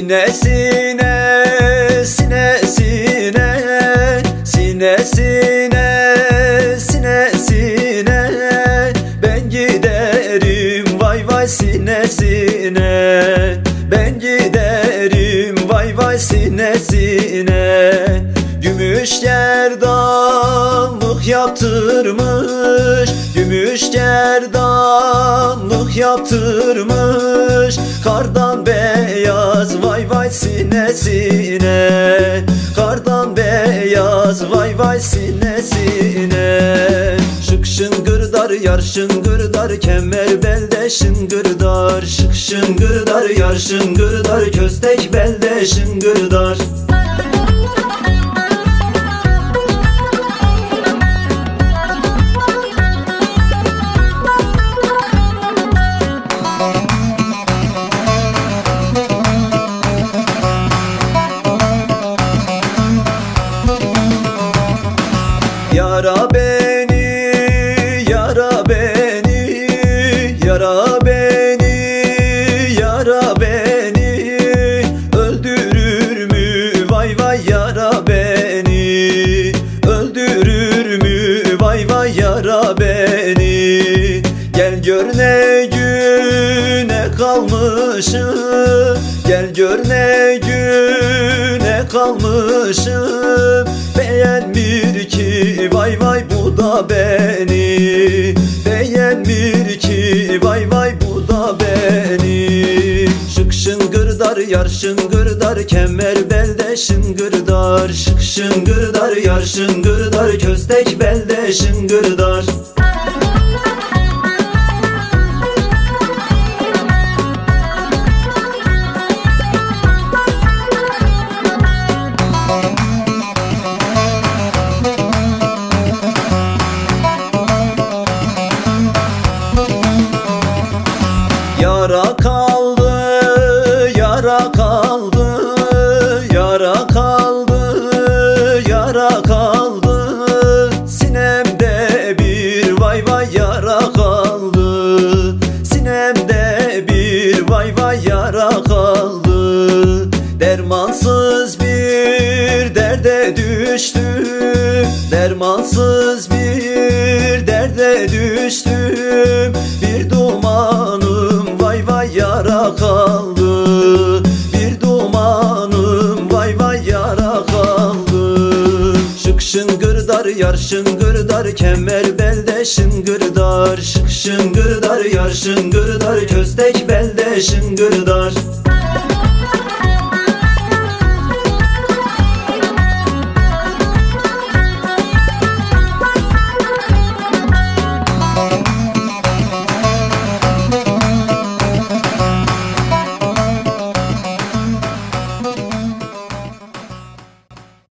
Sinesine, sinesine, sinesine, sinesine ben giderim vay vay sinesine. Ben giderim vay vay sinesine. Gümüş gerdanlık yaptırmış, gümüş gerdanlık yaptırmış, kardan beyaz vay vay sinesine. Kardan beyaz vay vay sinesine. Şık şıngırdar yar şıngırdar, kemer belde şıngırdar. Şık şıngırdar yar şıngırdar, köstek belde şıngırdar. Yara beni, yara beni, yara beni, yara beni öldürür mü vay vay yara beni, öldürür mü vay vay yara beni. Gel gör ne güne kalmışım, gel gör ne güne kalmışım. Beğenmir ki vay vay bu da beni, beğenmir ki vay vay bu da beni. Şık şıngırdar yar şıngırdar, kemer belde şıngırdar. Şık şıngırdar yar şıngırdar, köstek belde şıngırdar. Yara kaldı, yara kaldı, yara kaldı, yara kaldı. Sinemde bir vay vay yara kaldı, sinemde bir vay vay yara kaldı. Dermansız bir derde düştüm, dermansız bir derde düştüm. Bir dumanım vay vay yara kaldı, bir dumanım vay vay yara kaldı. Şık şıngırdar yar şıngırdar, kemer belde şıngırdar. Şık şıngırdar yar şıngırdar, köstek belde şıngırdar.